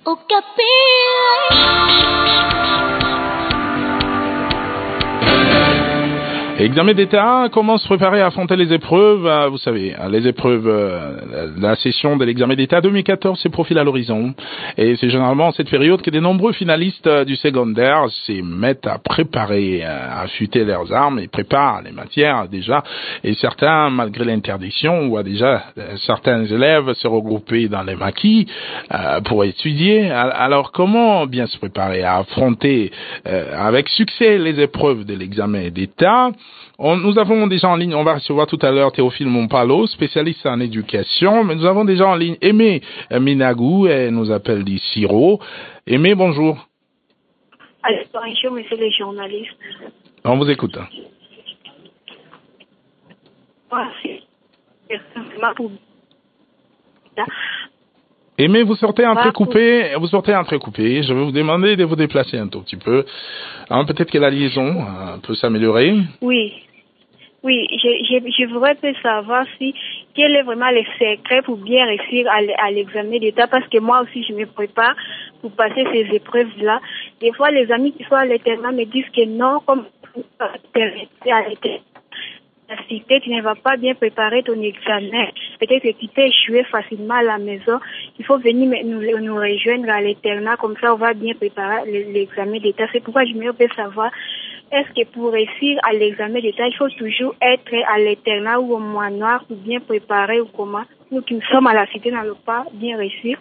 O Examen d'État, comment se préparer à affronter les épreuves? Vous savez, les épreuves, la session de l'examen d'État 2014 se profile à l'horizon. Et c'est généralement cette période que de nombreux finalistes du secondaire se mettent à préparer, à affûter leurs armes et préparent les matières déjà. Et certains, malgré l'interdiction, voient déjà certains élèves se regrouper dans les maquis pour étudier. Alors, comment bien se préparer à affronter avec succès les épreuves de l'examen d'État? Nous avons déjà en ligne, on va recevoir tout à l'heure Théophile Mompalo, spécialiste en éducation, mais nous avons déjà en ligne Aimé Minagou, elle nous appelle d'Issiro. Aimé, bonjour. Bonjour, monsieur le journaliste. On vous écoute. Aimé, vous sortez un très coupé. Je vais vous demander de vous déplacer un tout petit peu. Alors, peut-être que la liaison peut s'améliorer. Oui, je voudrais savoir quel est vraiment le secret pour bien réussir à l'examen d'État, parce que moi aussi je me prépare pour passer ces épreuves-là. Des fois, les amis qui sont à l'internat me disent que non, comme à la cité, tu ne vas pas bien préparer ton examen. Peut-être que tu peux échouer facilement à la maison. Il faut venir nous rejoindre à l'internat, comme ça on va bien préparer l'examen d'État. C'est pourquoi je me veux savoir, est-ce que pour réussir à l'examen d'État, il faut toujours être à l'internat ou au mois noir pour bien préparer ou comment? Nous qui sommes à la cité n'allons pas bien réussir.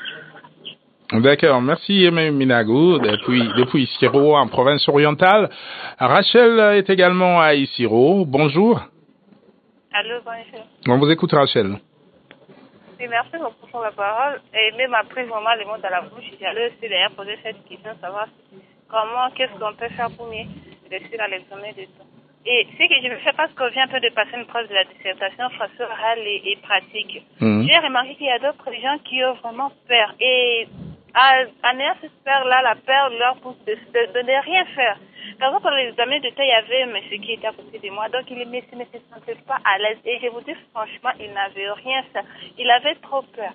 D'accord, merci Aimé Minagou, depuis Issiro en province orientale. Rachel est également à Issiro. Bonjour. Allô, bonjour. On vous écoute, Rachel. Oui, merci beaucoup pour la parole. Et même après vraiment les mots dans la bouche, j'allais aussi d'ailleurs poser cette question, savoir qu'est-ce qu'on peut faire pour mieux réussir à l'examen d'État. Et ce que je vais faire, parce qu'on vient un peu de passer une preuve de la dissertation français orale et pratique, j'ai remarqué qu'il y a d'autres gens qui ont vraiment peur. Et en ayant cette peur-là, la peur leur pousse de ne rien faire. Par exemple, pour l'examen d'État, il y avait un monsieur qui était à côté de moi, donc il ne se sentait pas à l'aise. Et je vous dis franchement, il n'avait rien fait. Il avait trop peur.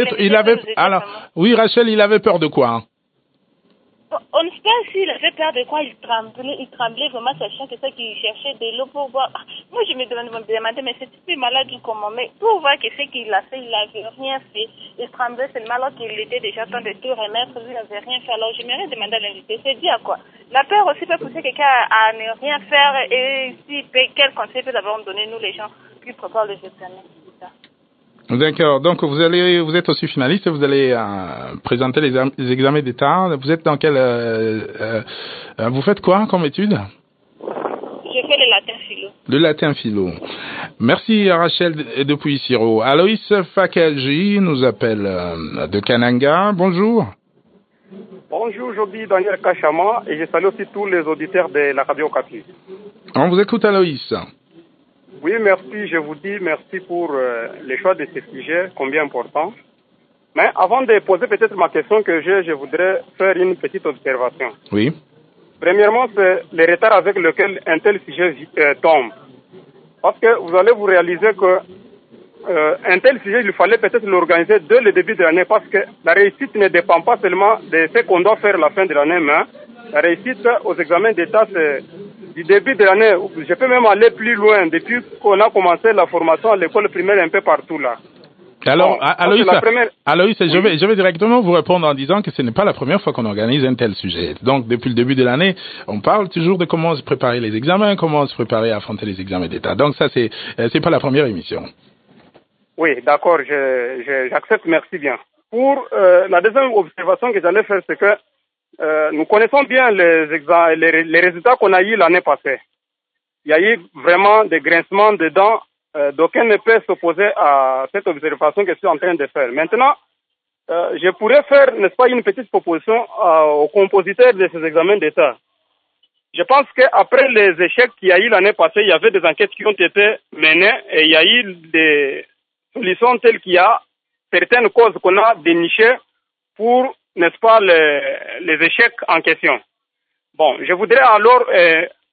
Oui, Rachel, il avait peur de quoi, hein? On ne sait pas s'il avait peur de quoi, il tremblait vraiment, sachant que ça qu'il cherchait de l'eau pour voir. Moi, je me demandais, mais c'est plus malade ou comment? Mais pour voir que ce qu'il a fait, il n'avait rien fait. Il tremblait seulement alors qu'il était déjà en train de tout remettre, il n'avait rien fait. Alors, je m'aurais demandé à l'invité, c'est dit à quoi? La peur aussi peut pousser quelqu'un à ne rien faire, et quel conseil peut d'abord donner nous les gens qui préparent les examens? D'accord. Donc vous êtes aussi finaliste, vous allez présenter les examens d'État. Vous êtes dans quel vous faites quoi comme étude? Je fais le latin philo. Le latin philo. Merci Rachel depuis Issiro. Aloïs Fakelji nous appelle de Kananga. Bonjour. Bonjour, je suis Daniel Kachama et je salue aussi tous les auditeurs de la radio Okapi. On vous écoute, Aloïs. Oui, merci. Je vous dis merci pour le choix de ce sujet, combien important. Mais avant de poser peut-être ma question que je voudrais faire une petite observation. Oui. Premièrement, c'est le retard avec lequel un tel sujet tombe. Parce que vous allez vous réaliser que un tel sujet, il fallait peut-être l'organiser dès le début de l'année, parce que la réussite ne dépend pas seulement de ce qu'on doit faire à la fin de l'année, mais la réussite aux examens d'État, c'est du début de l'année. Je peux même aller plus loin, depuis qu'on a commencé la formation à l'école primaire un peu partout là. Alors, Aloïs, oui. je vais directement vous répondre en disant que ce n'est pas la première fois qu'on organise un tel sujet. Donc, depuis le début de l'année, on parle toujours de comment se préparer les examens, comment se préparer à affronter les examens d'État. Donc, ça, c'est pas la première émission. Oui, d'accord, j'accepte, merci bien. Pour la deuxième observation que j'allais faire, c'est que nous connaissons bien les résultats qu'on a eu l'année passée. Il y a eu vraiment des grincements de dents. D'aucuns ne peut s'opposer à cette observation que je suis en train de faire. Maintenant, je pourrais faire, n'est-ce pas, une petite proposition aux compositeurs de ces examens d'État. Je pense qu'après les échecs qu'il y a eu l'année passée, il y avait des enquêtes qui ont été menées et il y a eu des solutions telles qu'il y a certaines causes qu'on a dénichées pour, n'est-ce pas, les échecs en question. Bon, je voudrais alors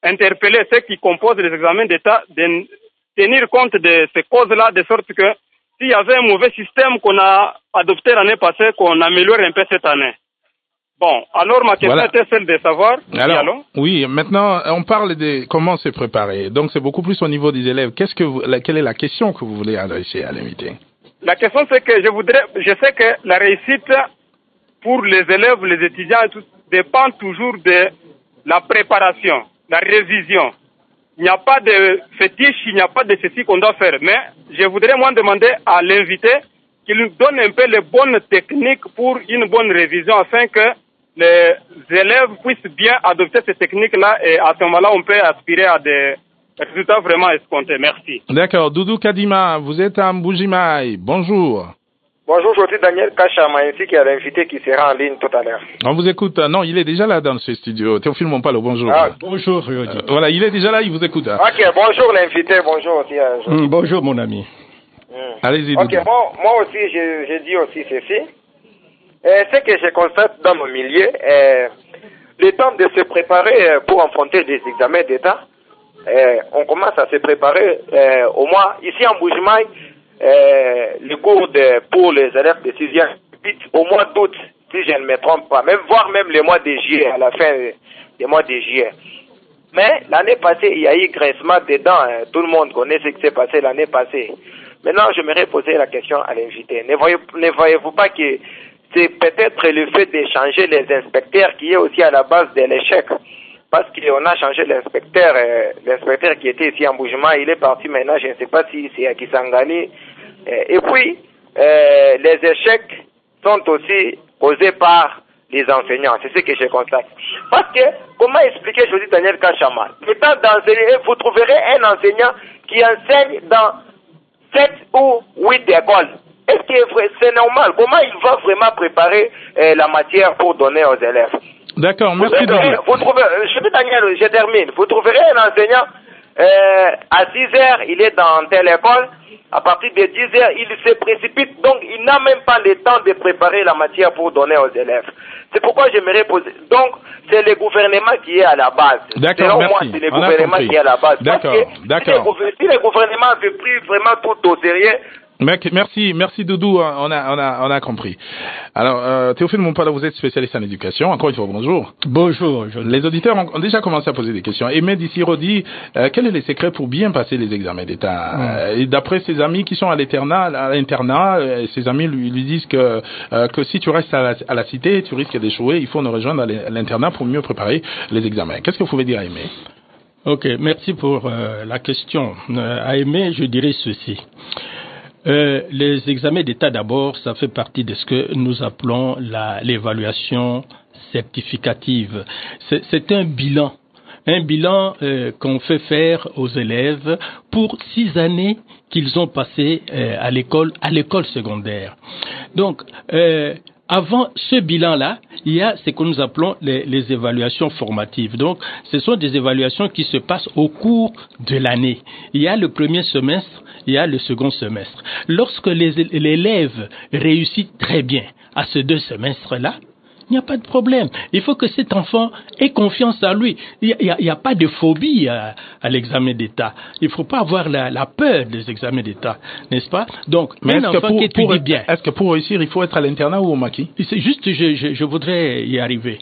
interpeller ceux qui composent les examens d'État de tenir compte de ces causes-là, de sorte que s'il y avait un mauvais système qu'on a adopté l'année passée, qu'on améliore un peu cette année. Bon, alors ma question était celle de savoir. Alors, oui, maintenant on parle de comment se préparer. Donc c'est beaucoup plus au niveau des élèves. Quelle est la question que vous voulez adresser à l'invité? La question c'est que je sais que la réussite pour les élèves, les étudiants et tout, dépend toujours de la préparation, la révision. Il n'y a pas de fétiche, il n'y a pas de ceci qu'on doit faire. Mais je voudrais moi demander à l'invité qu'il nous donne un peu les bonnes techniques pour une bonne révision afin que les élèves puissent bien adopter ces techniques-là et à ce moment-là, on peut aspirer à des résultats vraiment escomptés. Merci. D'accord. Doudou Kadima, vous êtes à Mbujimaï. Bonjour. Bonjour, je suis Daniel Kachama, ainsi qu'il y a l'invité qui sera en ligne tout à l'heure. On vous écoute. Non, il est déjà là dans ce studio. Théophile Mompalo, bonjour. Bonjour. Voilà, il est déjà là, il vous écoute. Ok, bonjour l'invité, bonjour aussi. Bonjour mon ami. Allez-y, Doudou. Ok, moi aussi, je dis aussi ceci. Ce que je constate dans mon milieu, le temps de se préparer pour affronter des examens d'État, on commence à se préparer au moins, ici en Mbujimaï, le cours pour les élèves de 6e, au mois d'août, si je ne me trompe pas, voire même le mois de juillet, à la fin du mois de juillet. Mais l'année passée, il y a eu graissement dedans, tout le monde connaît ce qui s'est passé l'année passée. Maintenant, je me poser la question à l'invité. Ne voyez-vous pas que c'est peut-être le fait de changer les inspecteurs qui est aussi à la base de l'échec? Parce qu'on a changé l'inspecteur qui était ici en Mbujimaï, il est parti maintenant, je ne sais pas si c'est à Kisangani. Et puis, les échecs sont aussi causés par les enseignants, c'est ce que je constate. Parce que, comment expliquer, je dis Daniel Kachama, étant d'enseigner, vous trouverez un enseignant qui enseigne dans 7 ou 8 écoles. Est-ce que c'est normal? Comment il va vraiment préparer la matière pour donner aux élèves? D'accord, merci. Je termine. Vous trouverez un enseignant à 6 heures, il est dans telle école. À partir de 10 heures, il se précipite. Donc, il n'a même pas le temps de préparer la matière pour donner aux élèves. C'est pourquoi j'aimerais poser. Donc, c'est le gouvernement qui est à la base. D'accord, merci. Moi, c'est le gouvernement qui est à la base. D'accord, d'accord. Si le gouvernement avait pris vraiment tout au sérieux. Merci Doudou, on a compris. Alors, Théophile Mompala, vous êtes spécialiste en éducation. Encore une fois, bonjour. Bonjour. Les auditeurs ont déjà commencé à poser des questions. Aimé Dissiro dit, quel est le secret pour bien passer les examens d'État? Et d'après ses amis qui sont à l'internat, ses amis lui disent que si tu restes à la cité, tu risques d'échouer. Il faut nous rejoindre à l'internat pour mieux préparer les examens. Qu'est-ce que vous pouvez dire à Aimé? Ok, merci pour la question. À Aimé, je dirais ceci. Les examens d'État d'abord, ça fait partie de ce que nous appelons l'évaluation certificative. C'est un bilan qu'on fait faire aux élèves pour 6 années qu'ils ont passées à l'école secondaire. Donc, avant ce bilan-là, il y a ce que nous appelons les évaluations formatives. Donc, ce sont des évaluations qui se passent au cours de l'année. Il y a le premier semestre, il y a le second semestre. Lorsque l'élève réussit très bien à ces 2 semestres-là, il n'y a pas de problème. Il faut que cet enfant ait confiance en lui. Il n'y a pas de phobie à l'examen d'État. Il ne faut pas avoir la peur des examens d'État, n'est-ce pas? Donc, mais un enfant qui étudie bien. Est-ce que pour réussir, il faut être à l'internat ou au maquis? C'est juste, je voudrais y arriver.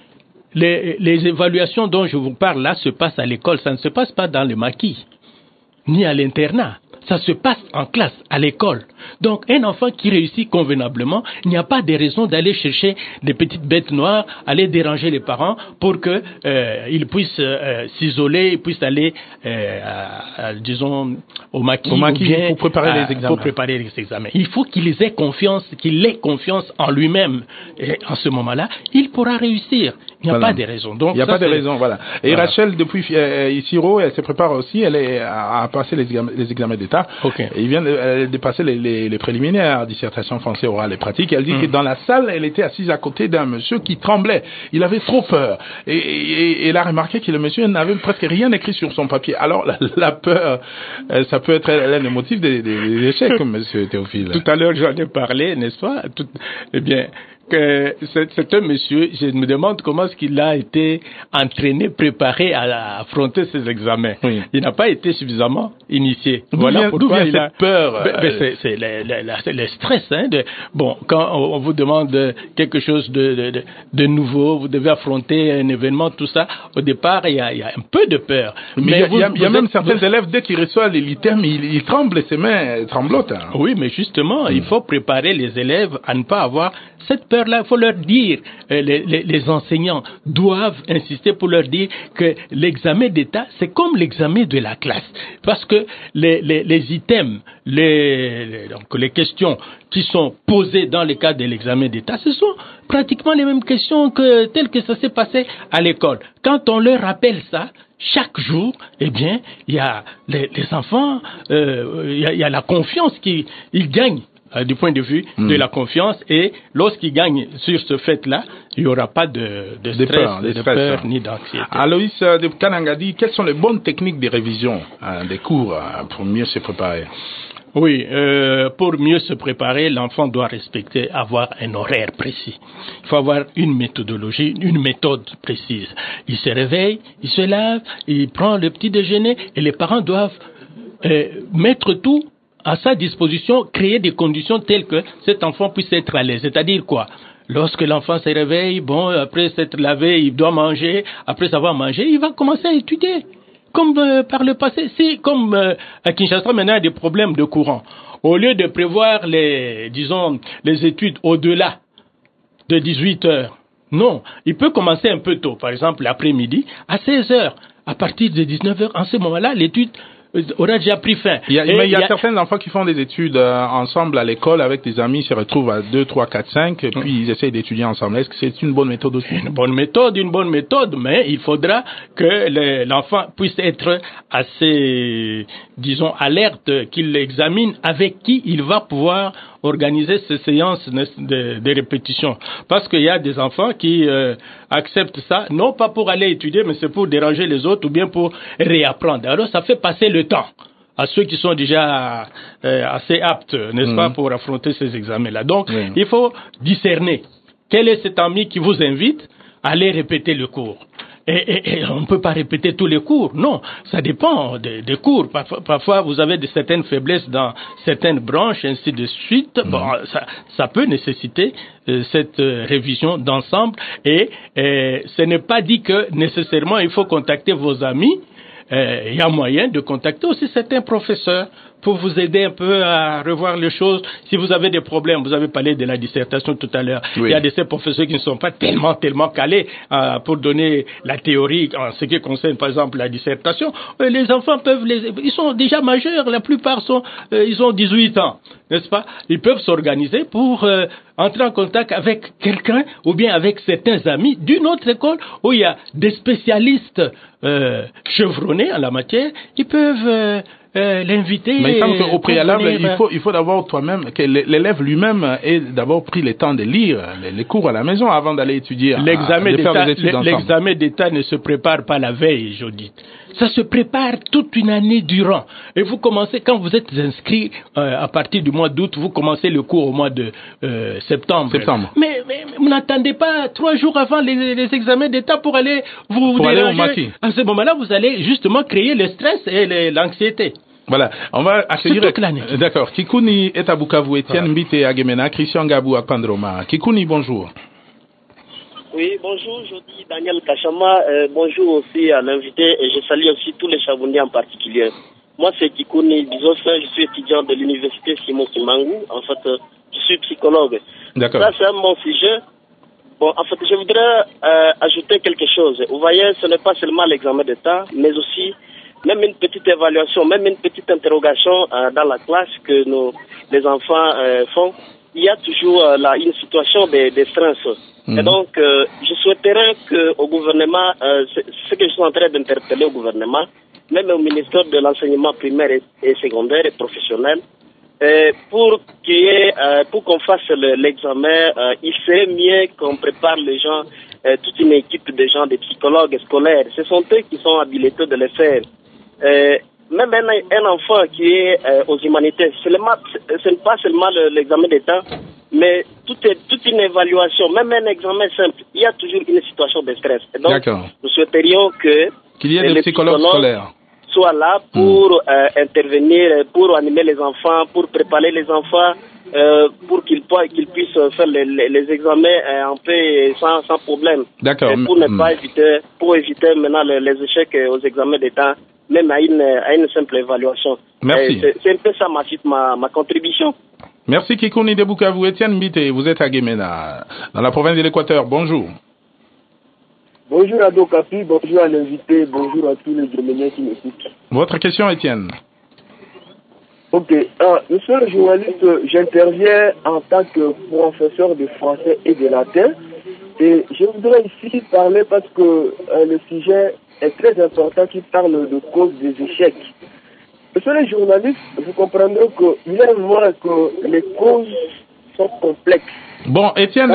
Les évaluations dont je vous parle là se passent à l'école. Ça ne se passe pas dans le maquis, ni à l'internat. Ça se passe en classe, à l'école. Donc, un enfant qui réussit convenablement, il n'y a pas de raison d'aller chercher des petites bêtes noires, aller déranger les parents pour que ils puissent s'isoler, ils puissent aller, disons, au maquis bien, pour préparer les examens. Pour préparer les examens. Il faut qu'il ait confiance en lui-même. Et en ce moment-là, il pourra réussir. Il n'y a pas de raison. Donc, il n'y a pas de raison, voilà. Et voilà. Rachel, depuis Isiro, elle se prépare aussi, elle est à passer les examens d'État. Okay. Il vient de passer les préliminaires, dissertation français orale et pratique. Elle dit que dans la salle, elle était assise à côté d'un monsieur qui tremblait. Il avait trop peur. Et elle a remarqué que le monsieur n'avait presque rien écrit sur son papier. Alors, la peur, ça peut être l'un des motifs des échecs, monsieur Théophile. Tout à l'heure, j'en ai parlé, n'est-ce pas? Eh bien, que c'est un monsieur, je me demande comment est-ce qu'il a été entraîné, préparé à affronter ces examens. Oui. Il n'a pas été suffisamment initié. Voilà pourquoi il a cette peur. C'est le stress. Hein, quand on vous demande quelque chose de nouveau, vous devez affronter un événement, tout ça. Au départ, il y a un peu de peur. Mais il y a même certains élèves, dès qu'ils reçoivent l'item, ils tremblent, ses mains tremblotent. Hein. Oui, mais justement, il faut préparer les élèves à ne pas avoir cette peur-là. Il faut leur dire, les enseignants doivent insister pour leur dire que l'examen d'État, c'est comme l'examen de la classe. Parce que les items, donc les questions qui sont posées dans le cadre de l'examen d'État, ce sont pratiquement les mêmes questions telles que ça s'est passé à l'école. Quand on leur rappelle ça, chaque jour, eh bien, il y a les enfants, il y a la confiance qu'ils gagnent. Du point de vue de la confiance, et lorsqu'ils gagnent sur ce fait-là, il n'y aura pas de stress, de peur ni d'anxiété. Aloïs de Kanangadi, quelles sont les bonnes techniques de révision des cours pour mieux se préparer? Oui, pour mieux se préparer, l'enfant doit avoir un horaire précis. Il faut avoir une méthodologie, une méthode précise. Il se réveille, il se lave, il prend le petit déjeuner, et les parents doivent mettre tout à sa disposition, créer des conditions telles que cet enfant puisse être à l'aise. C'est-à-dire quoi? Lorsque l'enfant se réveille, après s'être lavé, il doit manger. Après avoir mangé, il va commencer à étudier. Comme par le passé, c'est comme à Kinshasa maintenant, il y a des problèmes de courant. Au lieu de prévoir les études au-delà de 18 heures, non, il peut commencer un peu tôt. Par exemple, l'après-midi, à 16 heures. À partir de 19 heures, en ce moment-là, l'étude aura déjà pris fin. Il y a certains enfants qui font des études ensemble à l'école avec des amis, se retrouvent à 2, 3, 4, 5, et puis ils essayent d'étudier ensemble. Est-ce que c'est une bonne méthode aussi? Une bonne méthode, mais il faudra que l'enfant puisse être assez, alerte, qu'il examine avec qui il va pouvoir organiser ces séances de répétition. Parce qu'il y a des enfants qui acceptent ça, non pas pour aller étudier, mais c'est pour déranger les autres ou bien pour réapprendre. Alors ça fait passer le temps à ceux qui sont déjà assez aptes, n'est-ce pas, pour affronter ces examens-là. Donc, il faut discerner quel est cet ami qui vous invite à aller répéter le cours. Et on ne peut pas répéter tous les cours, non, ça dépend des cours. Parfois, vous avez certaines faiblesses dans certaines branches, ainsi de suite. Bon, ça peut nécessiter cette révision d'ensemble. Et ce n'est pas dit que nécessairement il faut contacter vos amis. Il y a moyen de contacter aussi certains professeurs pour vous aider un peu à revoir les choses. Si vous avez des problèmes, vous avez parlé de la dissertation tout à l'heure. Oui. Il y a ces professeurs qui ne sont pas tellement calés pour donner la théorie en ce qui concerne, par exemple, la dissertation. Les enfants ils sont déjà majeurs. La plupart ils ont 18 ans, n'est-ce pas? Ils peuvent s'organiser pour entrer en contact avec quelqu'un ou bien avec certains amis d'une autre école où il y a des spécialistes chevronnés en la matière. Ils peuvent l'inviter. Mais il semble qu'au préalable, il faut d'abord que l'élève lui-même ait d'abord pris le temps de lire les cours à la maison avant d'aller étudier. L'examen d'État ne se prépare pas la veille, Judith. Ça se prépare toute une année durant. Et vous commencez, quand vous êtes inscrit à partir du mois d'août, vous commencez le cours au mois de septembre. Mais vous n'attendez pas 3 jours avant les examens d'État pour aller vous déranger. À ce moment-là, vous allez justement créer le stress et l'anxiété. Voilà, on va accueillir. D'accord. Kikuni est à Bukavu, Etienne Mbite à Gemena, Christian Gabou à Pandroma. Kikuni, bonjour. Oui, bonjour, je dis Daniel Kachama, bonjour aussi à l'invité et je salue aussi tous les Chavonniers en particulier. Moi c'est Kikuni Bizosa, je suis étudiant de l'université Simon Kimangou, en fait je suis psychologue. D'accord. Ça c'est un bon sujet. Bon, en fait je voudrais ajouter quelque chose. Vous voyez, ce n'est pas seulement l'examen d'État, mais aussi même une petite évaluation, même une petite interrogation dans la classe que les enfants font. Il y a toujours une situation de stress. Et donc, je souhaiterais qu'au gouvernement, ce que je suis en train d'interpeller au gouvernement, même au ministère de l'enseignement primaire et secondaire et professionnel, pour qu'on fasse l'examen, il serait mieux qu'on prépare les gens, toute une équipe de gens, des psychologues scolaires. Ce sont eux qui sont habilités de le faire. même un enfant qui est aux humanités, ce n'est pas seulement l'examen d'État, mais toute une évaluation, même un examen simple, il y a toujours une situation de stress. Et donc, nous souhaiterions qu'il y ait des psychologues scolaires soient là pour intervenir, pour animer les enfants, pour préparer les enfants, pour qu'ils puissent faire les examens en paix sans problème. D'accord. Et pour ne pas éviter maintenant les échecs aux examens d'État, même à une simple évaluation. Merci. C'est un peu ça ma contribution. Merci Kikouni de Bukavu. Étienne Mbité, vous êtes à Guémena, dans la province de l'Équateur. Bonjour. Bonjour à Dokapi, bonjour à l'invité, bonjour à tous les Guéméniens qui m'écoutent. Votre question, Étienne? Ok. Monsieur le journaliste, j'interviens en tant que professeur de français et de latin. Et je voudrais ici parler parce que le sujet est très important qui parle de causes des échecs. Monsieur le journaliste, vous comprendrez qu'il est vrai que les causes sont complexes. Bon, Étienne,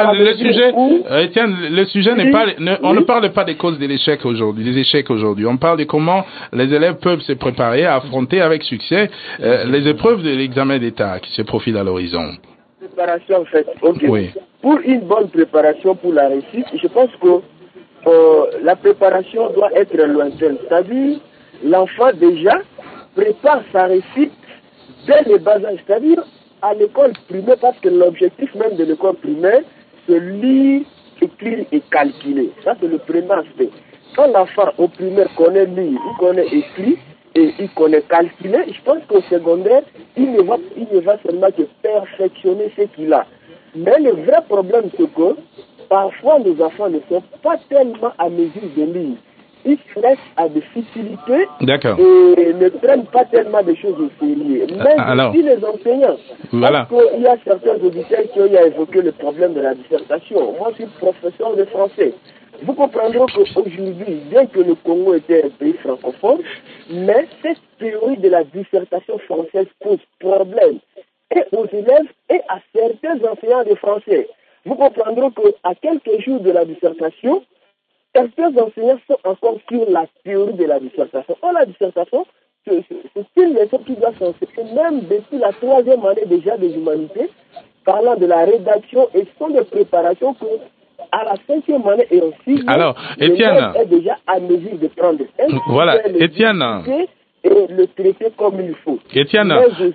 le sujet n'est pas, on ne parle pas des causes de l'échec aujourd'hui, des échecs aujourd'hui. On parle de comment les élèves peuvent se préparer à affronter avec succès les épreuves de l'examen d'État qui se profilent à l'horizon. Préparation, en fait. Ok. Oui. Pour une bonne préparation pour la réussite, je pense que la préparation doit être lointaine. C'est-à-dire, l'enfant déjà prépare sa réussite dès le bas âge, c'est-à-dire à l'école primaire, parce que l'objectif même de l'école primaire, c'est lire, écrire et calculer. Ça, c'est le premier aspect. Quand l'enfant au primaire connaît lire, il connaît écrire et il connaît calculer, je pense qu'au secondaire, il ne va seulement que perfectionner ce qu'il a. Mais le vrai problème, c'est que parfois, nos enfants ne sont pas tellement à mesure de lire. Ils se laissent à des facilités et ne prennent pas tellement de choses au sérieux. Même si les enseignants, parce qu'il y a certains auditeurs qui ont évoqué le problème de la dissertation. Moi, je suis professeur de français. Vous comprendrez qu'aujourd'hui, bien que le Congo était un pays francophone, mais cette théorie de la dissertation française pose problème et aux élèves et à certains enseignants de français. Vous comprendrez qu'à quelques jours de la dissertation, certains enseignants sont encore sur la théorie de la dissertation. Or, la dissertation, c'est une leçon qui doit s'enseigner même depuis la 3e année déjà des humanités, parlant de la rédaction et sont des préparations que à la 5e année et en 6e, alors, Étienne, est déjà à mesure de prendre voilà, Étienne, et le traiter comme il faut. Étienne,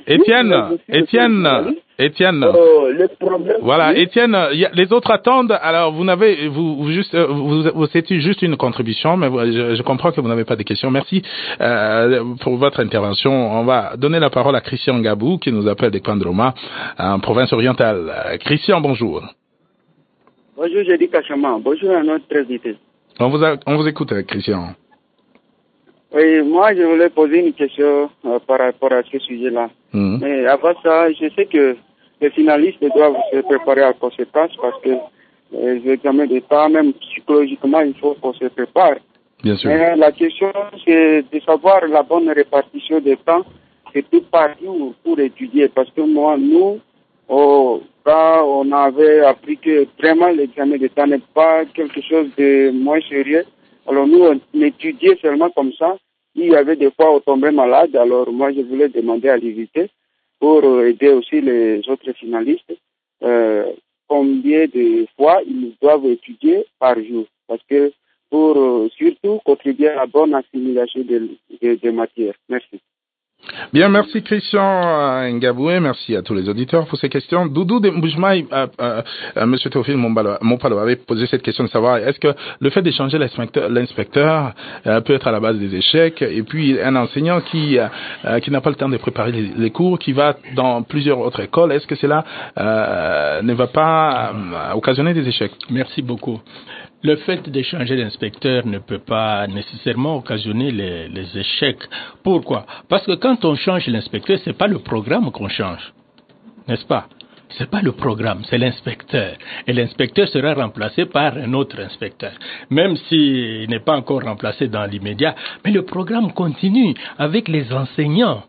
le problème. Voilà, Étienne, les autres attendent. Alors, c'était juste une contribution, mais je comprends que vous n'avez pas de questions. Merci pour votre intervention. On va donner la parole à Christian Ngabou, qui nous appelle de Kwandroma, en province orientale. Christian, bonjour. Bonjour, j'ai dit Kachama. Bonjour à notre invité. On vous écoute, Christian. Oui, moi, je voulais poser une question par rapport à ce sujet-là. Mais avant ça, je sais que les finalistes doivent se préparer à conséquence parce que les examens d'État, même psychologiquement, il faut qu'on se prépare. Bien sûr. Mais la question, c'est de savoir la bonne répartition des temps et tout partout pour étudier. Parce que nous, quand on avait appris que vraiment l'examen d'État n'est pas quelque chose de moins sérieux, alors nous, on étudiait seulement comme ça. Il y avait des fois on tombait malade, alors moi je voulais demander à l'invité pour aider aussi les autres finalistes combien de fois ils doivent étudier par jour. Parce que pour surtout contribuer à la bonne assimilation des matières. Merci. Bien, merci Christian Ngaboué, merci à tous les auditeurs pour ces questions. Doudou de Mboujmaï, Monsieur Théophile Mompalo avait posé cette question de savoir est-ce que le fait d'échanger l'inspecteur peut être à la base des échecs, et puis un enseignant qui n'a pas le temps de préparer les cours, qui va dans plusieurs autres écoles, est-ce que cela ne va pas occasionner des échecs? Merci beaucoup. Le fait d'échanger l'inspecteur ne peut pas nécessairement occasionner les échecs. Pourquoi? Parce que quand on change l'inspecteur, c'est pas le programme qu'on change, n'est-ce pas? C'est pas le programme, c'est l'inspecteur. Et l'inspecteur sera remplacé par un autre inspecteur. Même s'il n'est pas encore remplacé dans l'immédiat, mais le programme continue avec les enseignants.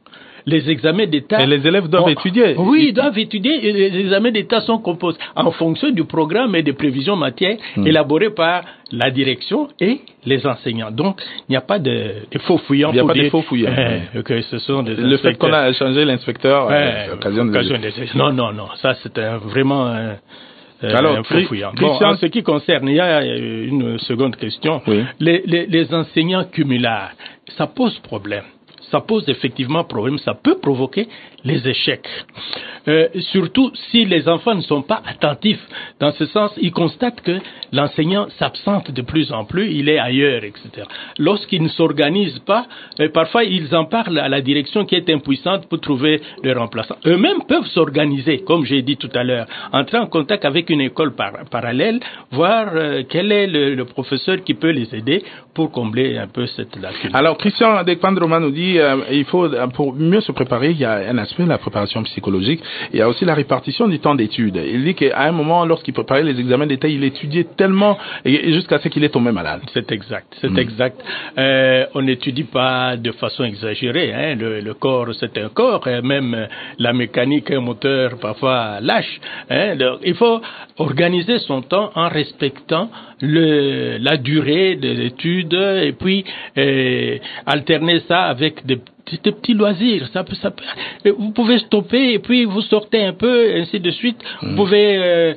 les examens d'État... Mais les élèves doivent étudier. Oui, ils doivent étudier. Et les examens d'État sont composés en fonction du programme et des prévisions matières élaborées par la direction et les enseignants. Donc, il n'y a pas de faux fouillants. Il n'y a pas de faux fouillants. Que ce sont des le fait qu'on a changé l'inspecteur occasion de... Non. Ça, c'est vraiment... Alors, bon, en ce qui concerne, il y a une seconde question. Oui. Les enseignants cumulars, ça pose problème. Ça pose effectivement problème. Ça peut provoquer les échecs. Surtout si les enfants ne sont pas attentifs. Dans ce sens, ils constatent que l'enseignant s'absente de plus en plus, il est ailleurs, etc. Lorsqu'ils ne s'organisent pas, parfois ils en parlent à la direction qui est impuissante pour trouver le remplaçant. Eux-mêmes peuvent s'organiser, comme j'ai dit tout à l'heure, entrer en contact avec une école parallèle, voir quel est le professeur qui peut les aider pour combler un peu cette lacune. Alors, Christian Dekpandroma nous dit, il faut, pour mieux se préparer, il y a un aspect, la préparation psychologique. Il y a aussi la répartition du temps d'études. Il dit qu'à un moment, lorsqu'il préparait les examens d'État, il étudiait tellement jusqu'à ce qu'il est tombé malade. C'est exact. On n'étudie pas de façon exagérée. Hein. Le corps, c'est un corps. Même la mécanique, un moteur, parfois lâche. Hein. Donc, il faut organiser son temps en respectant la durée de l'étude et puis alterner ça avec des petits loisirs. Ça peut, vous pouvez stopper et puis vous sortez un peu, ainsi de suite. Vous pouvez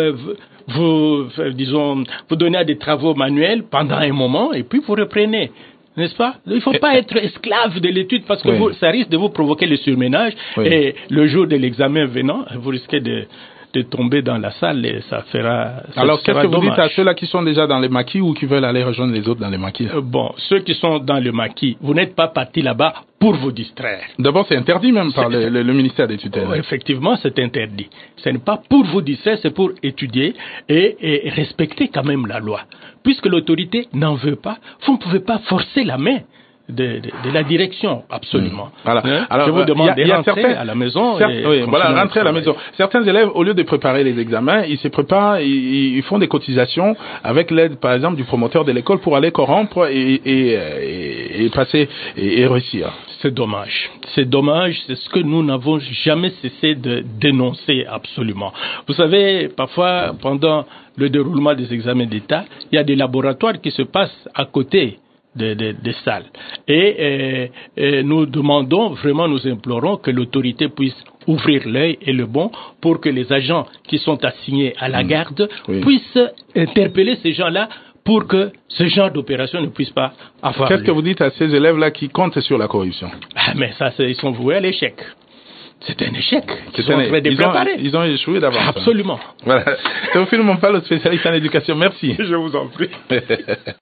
vous donner à des travaux manuels pendant un moment et puis vous reprenez. N'est-ce pas? Il ne faut pas être esclave de l'étude parce que ça risque de vous provoquer le surménage et le jour de l'examen venant, vous risquez de tomber dans la salle et ça fera... Alors, qu'est-ce que vous dites à ceux-là qui sont déjà dans les maquis ou qui veulent aller rejoindre les autres dans les maquis? Bon, ceux qui sont dans le maquis, vous n'êtes pas partis là-bas pour vous distraire. D'abord, c'est interdit même par le ministère des tutelles. Effectivement, c'est interdit. Ce n'est pas pour vous distraire, c'est pour étudier et respecter quand même la loi. Puisque l'autorité n'en veut pas, vous ne pouvez pas forcer la main de la direction, absolument. Voilà. Alors, je vous demande de rentrer à la maison. Rentrer à la maison. Certains élèves, au lieu de préparer les examens, ils se préparent, ils font des cotisations avec l'aide, par exemple, du promoteur de l'école pour aller corrompre et passer et réussir. C'est dommage. C'est ce que nous n'avons jamais cessé de dénoncer absolument. Vous savez, parfois, pendant le déroulement des examens d'État, il y a des laboratoires qui se passent à côté des salles. Et nous demandons, vraiment nous implorons que l'autorité puisse ouvrir l'œil et le bon pour que les agents qui sont assignés à la garde puissent interpeller ces gens-là pour que ce genre d'opération ne puisse pas avoir lieu. Qu'est-ce que vous dites à ces élèves-là qui comptent sur la corruption? Mais ça, ils sont voués à l'échec. C'est un échec. Ils ont échoué d'avance. Absolument. Voilà. Théophile Mompal, spécialiste en éducation. Merci. Je vous en prie.